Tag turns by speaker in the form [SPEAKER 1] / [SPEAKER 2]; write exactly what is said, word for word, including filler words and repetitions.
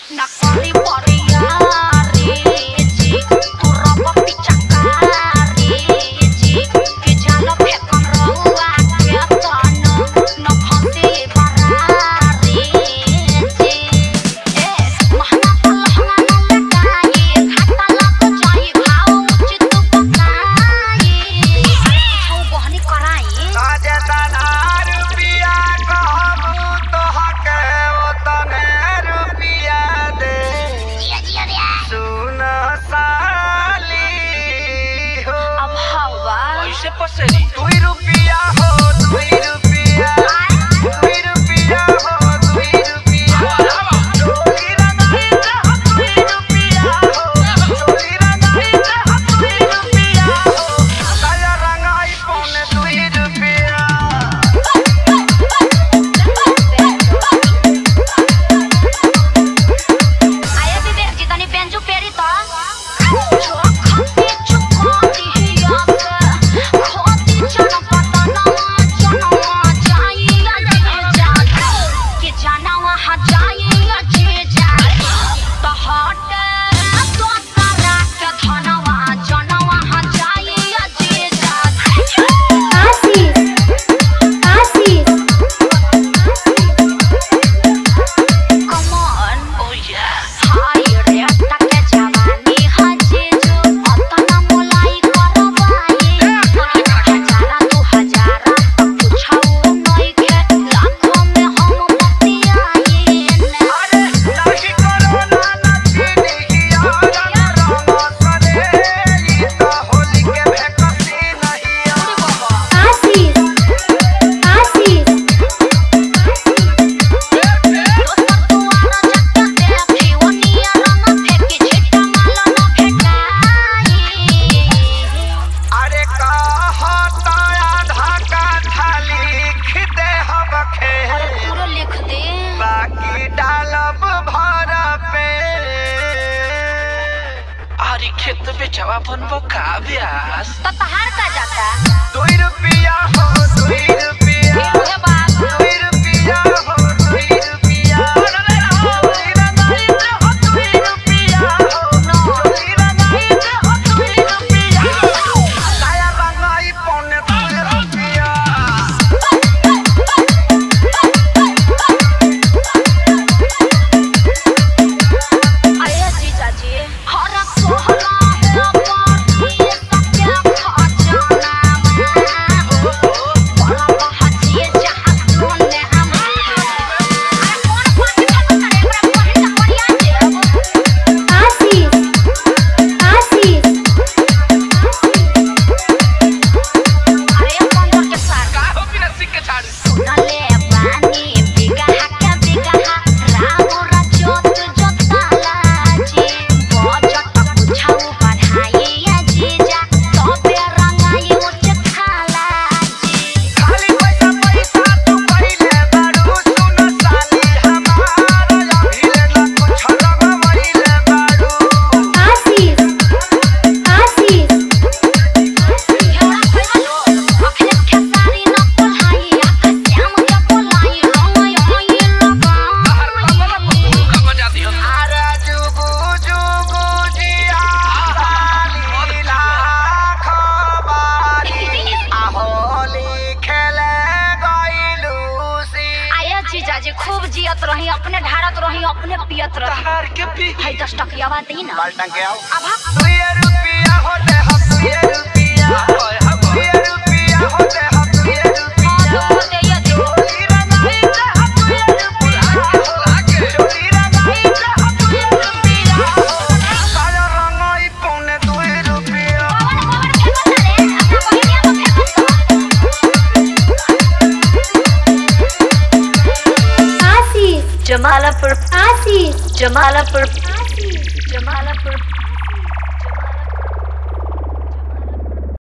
[SPEAKER 1] खेत बेचवा अपन बका ब्यास
[SPEAKER 2] तो तहार का जाता
[SPEAKER 1] दो रुपया हो दो रुपया
[SPEAKER 2] हे बाप
[SPEAKER 1] दो रुपया हो दो रुपया बोले हो तेरा नहीं दे हो दो रुपया हो
[SPEAKER 2] नो
[SPEAKER 1] तेरा नहीं दे हो दो रुपया लाया रंगाई पौने दो रुपया
[SPEAKER 2] अरे जीजा जी हरा सोहला है पानी क्या खा जाना बड़ा बहाचिए जहां तूने हम अरे कौन पानी में करे बड़ा पानी बढ़िया जे आशीष आशीष अरे पंद्रह के साथ
[SPEAKER 1] का हो बिना सिक्के छाड़
[SPEAKER 2] सुनले पानी बिगा हक्का बिगा रामो रजोत जोताला जी बजट बुझाऊ बढ़ाई जीजा तबे रंगाई उच्च खाला जी
[SPEAKER 1] खाली पैसा पैसा तू पहिले बारू सुन साली हमारा अभिले न कुछ लगवैले बारू
[SPEAKER 2] आशीष आशीष हेरा पैसा लो अखिले खेसारी न बोलाई आका श्याम के बोलाई हम यही लगा
[SPEAKER 1] हर बाबा का बजा दियो अरे जुगु जुगु जिया साली लाख बारी आहोली खेले गइलू सी
[SPEAKER 2] आया जीजा जी खूब जियत रही अपने ढारत रही अपने पियत रही
[SPEAKER 1] तहार के पी
[SPEAKER 2] है दस टकिया बात ही ना
[SPEAKER 1] बाल्टन के आओ
[SPEAKER 2] अब हम
[SPEAKER 1] दो रुपया होते हम दो रुपया ओए हम दो रुपया होते हम दो रुपया
[SPEAKER 2] दो दे ये दो
[SPEAKER 1] चोलीरा नहीं दे हम दो रुपया लागे चोलीरा नहीं दे हम दो रुपया काला रंगाई पौने दो रुपया
[SPEAKER 2] पवन पवन फेमस रे अपना बहिनिया में फेमस आशीष
[SPEAKER 3] जमालपुर
[SPEAKER 2] आशीष
[SPEAKER 3] जमालपुर
[SPEAKER 2] आशीष
[SPEAKER 3] जमालपुर